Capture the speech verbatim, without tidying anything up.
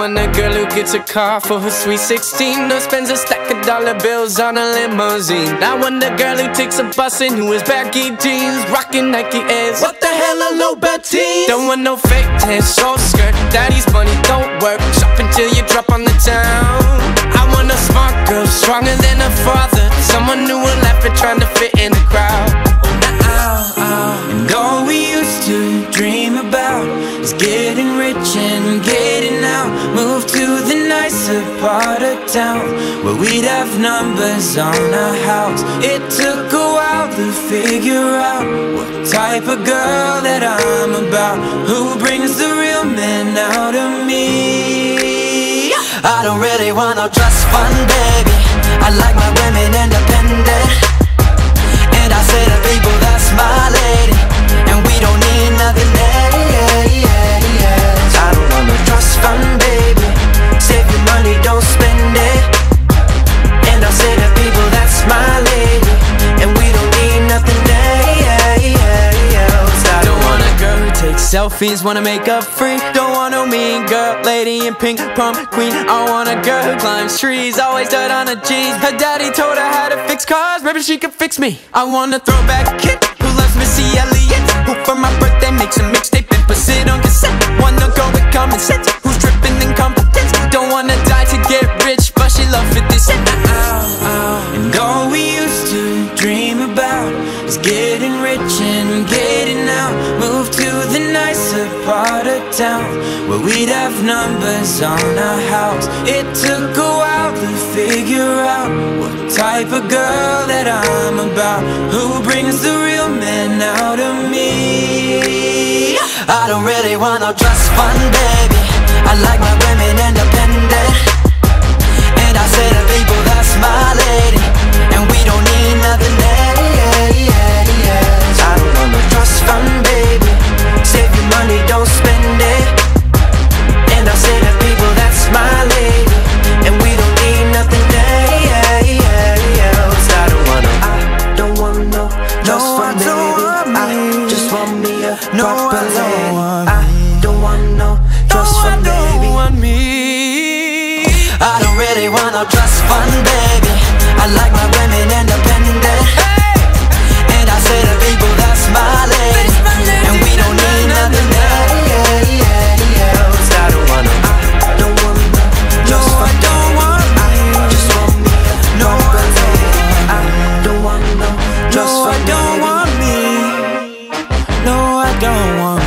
want a girl who gets a car for her sweet sixteen, or spends a stack of dollar bills on a limousine. I want a girl who takes a bus and who wears baggy jeans, rocking Nike Airs. What the hell are low Bettines? Don't want no fake tan, short skirt. Daddy's money don't work. Shop until you drop on the town. I want a smart girl, stronger than her father, someone who will laugh at trying to fit in the crowd. Ow, ow. And all we used to dream about is getting rich and getting out. Move to the nicer part of town where we'd have numbers on our house. It took a while to figure out what type of girl that I'm about, who brings the real man out of me. I don't really want no trust fund, baby. I like my women independent, and I say to people, that's my lady, and we don't need nothing else. I don't want no trust fund, baby. Save your money, don't spend it. And I say to people, that's my lady, and we don't need nothing else. I don't want a girl who takes selfies, wanna make up free. Don't want no mean girl, lady in pink, prom queen. I want a girl who climbs trees, always dirt on her jeans. Her daddy told her how to fix cars, maybe she could fix me. I want a throwback kid who loves Missy Elliott, who for my birthday makes a mixtape and puts it on cassette. Wanna go with common sense, who's dripping in competence. Don't wanna die to get rich, but she love fifty cent. And all we used to dream about is getting rich and getting out. Move to the nicer part of town where we'd have numbers on our house. It took a while to figure out what type of girl that I'm about, who brings the real man out of me. I don't really want no trust fund, baby. I like my women independent, and I say to people, that's my lady, and we don't need nothing else. I don't want no trust fund, baby. Save your money, don't spend it. And I say to people, that's my lady, and we don't need nothing else. I don't want no, I don't want no trust fund, baby. I just want me a proper lady. I don't want no trust fund, baby. I don't really want no trust fund, baby. I like my women independent, and I say to people, that's my lady, and we don't need nothing else. I don't want no, I don't want no trust fund, baby. I just want me a proper lady. I don't want no trust fund, baby. No, I don't want me. No, I don't want